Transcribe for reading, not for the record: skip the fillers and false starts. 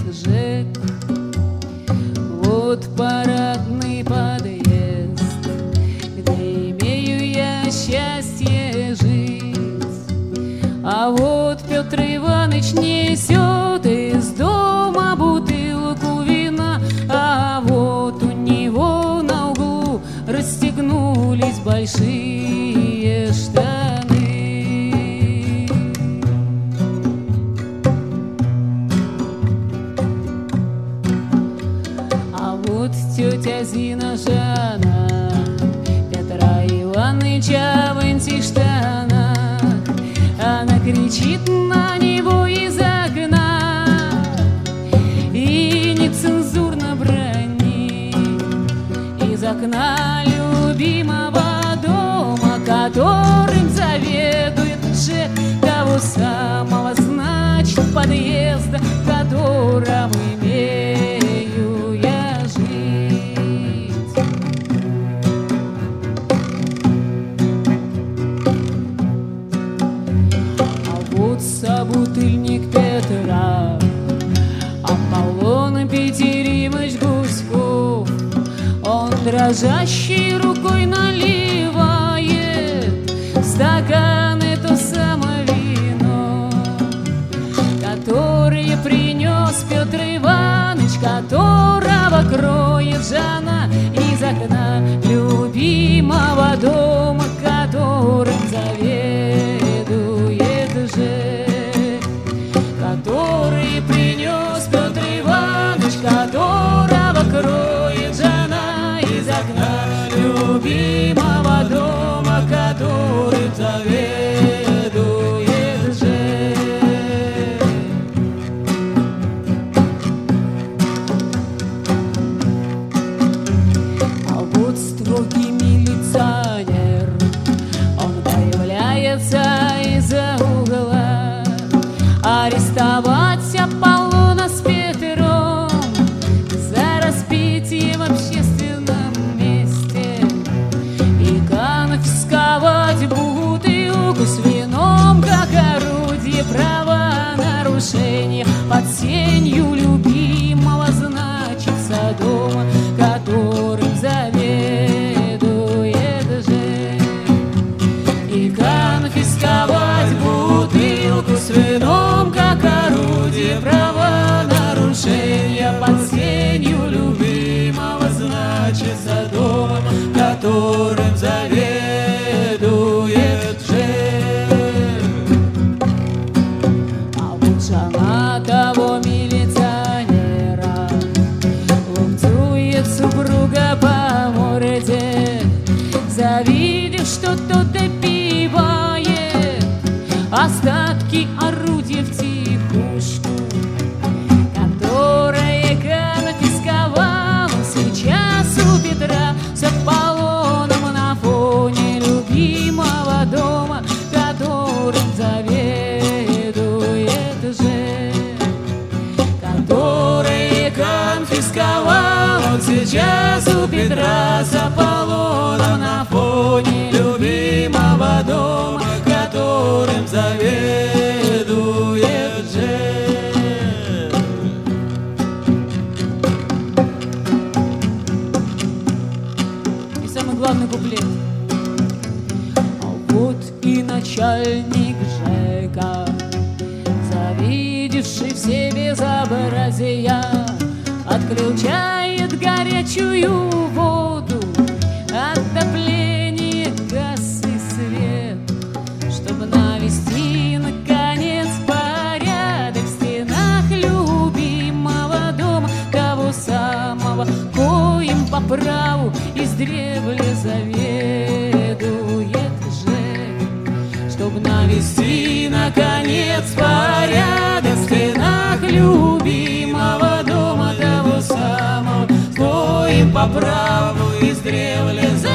Жек. Вот парадный подъезд, где имею я счастье жить. А вот Петр Иваныч несет из дома бутылку вина, а вот у него на углу расстегнулись большие штаны. А вот тетя Зина жена Петра Иваныча в антиштанах, она кричит на него из окна и нецензурно бранит из окна любимого дома, которым заведует Жек, того самого, значит, подъезда, в котором имею я жить. А вот собутыльник Петра, Аполлон Петеримыч Гуськов, он дрожащей рукой наливает в стаканы то самое вино, которое принес Петр Иваныч, которого кроет жена из окна любимого дома, которым заведует Жек, который принес Петр Иваныч, которого кроет жена из окна любимого дома, которым заведует Жек. А вот строгий милиционер, он появляется из-за угла арестовать Аполлона с Петром за распитие в общественном месте и конфисковать бутылку с вином как орудие правонарушения под сенью любимого, значится, дома, которым заведует Жек. И конфисковать бутылку с вином как орудие правонарушения под сенью любимого, значится, дома, которым заведует Жек. А вот жена того милиционера лупцует супруга по морде, завидев, что тот допивает остатки орудия втихушку, которое конфисковал сейчас у Петра с Аполлоном на фоне любимого дома, которым заведует Жек, которое конфисковал он сейчас у Петра с Аполлоном на фоне любимого дома, которым заведует Жек. И самый главный куплет. А вот и начальник Жека, завидевший все безобразия, отключает горячую воду, отопление, газ и свет, чтобы навести, наконец, порядок в стенах любимого дома, того самого, коим по праву издревле заведует Жек. Чтобы навести, наконец, порядок в стенах любимого дома, того самого, коим по праву издревле